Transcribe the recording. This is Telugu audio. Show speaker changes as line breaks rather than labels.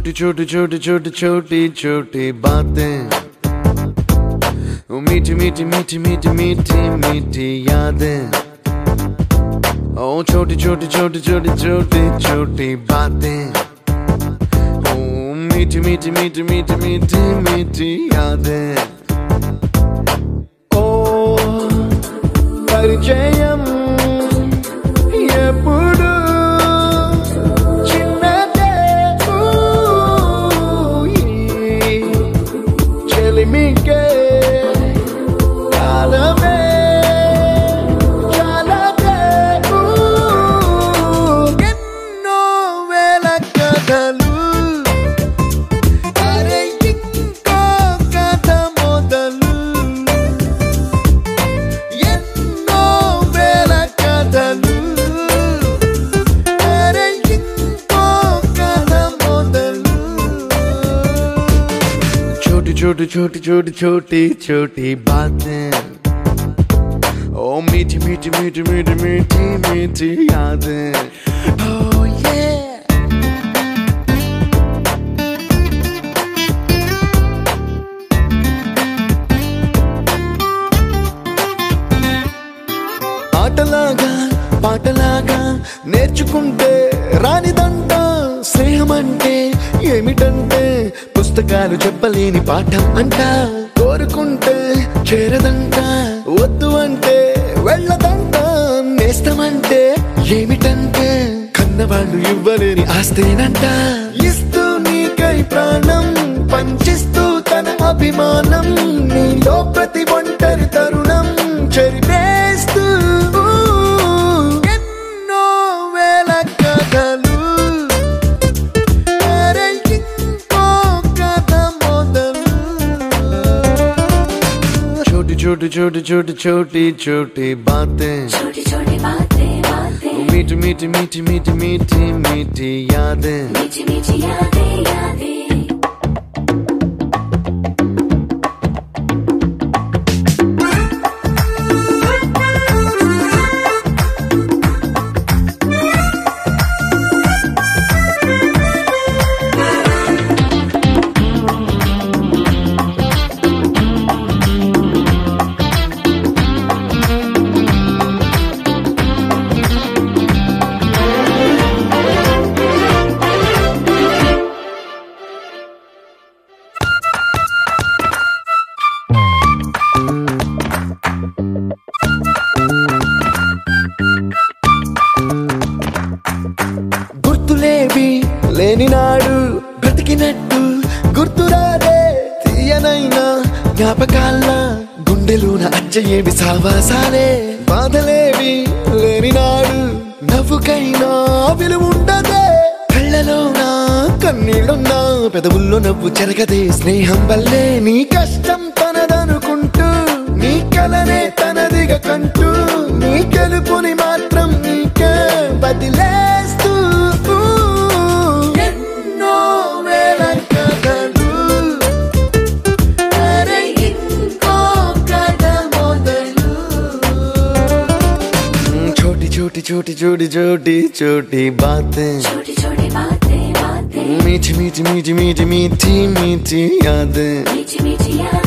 छोटी छोटी छोटी छोटी छोटी छोटी बातें, मीठी मीठी मीठी मीठी मीठी मीठी यादें। ओ छोटी छोटी छोटी छोटी छोटी छोटी बातें, ओ मीठी मीठी मीठी मीठी मीठी मीठी यादें। ओ परिचयम ఎప్పుడు చిన్నదే చెలిమికే కాలమే చాలదే ఎన్నో వేల కథలు అరే ఇంకో కథ మొదలు ఎన్నో వేల కథలు छोटी छोटी छोटी छोटी छोटी बातें, ओ मीठी मीठी मीठी मीठी मीठी मीठी यादें। Oh yeah। ఆటలాగా పాటలాగా నేర్చుకుంటే రానిదంట స్నేహమంటే ఏమిటంటే పుస్తకాలు చెప్పలేని పాఠం అంట కోరుకుంటే చేరదంట వద్దు అంటే వెళ్ళదంట నేస్తమంటే ఏమిటంటే కన్నవాళ్ళు ఇవ్వలేని ఆస్తేనంట ఇస్తూ నీకై ప్రాణం పంచిస్తూ తన అభిమానం నీలో ప్రతి ఒంటరి తరుణం చెరిపేస్తూ ఎన్నో వేల కథలు छोटी छोटी छोटी छोटी छोटी बातें,
छोटी छोटी बातें बातें,
मीठी मीठी मीठी मीठी मीठी मीठी यादें,
मीठी मीठी यादें यादें।
గుర్తులేవి లేని నాడు బ్రతికినట్టు గుర్తురాదే తీయనైనా జ్ఞాపకాల గుండెలోన అచ్చయేవి సావాసాలే బాధలేవి లేని నాడు నవ్వుకైనా విలువుండదే కళ్ళలోనా కన్నీళ్ళున్నా పెదవుల్లో నవ్వు చెరగదే స్నేహం వల్లే నీ కష్టం తనదనుకుంటూ నీ కలనే తనదిగా కంటూ నీ గెలుపుని మాత్రం నీకే బదిలేస్తూ ఎన్నో వేల కథలు అరే ఇంకో కథ మొదలు छोटी छोटी छोटी छोटी छोटी छोटी बातें,
छोटी छोटी बातें बातें,
मीठी मीठी मीठी मीठी मीठी मीठी यादें,
मीठी मीठी यादें।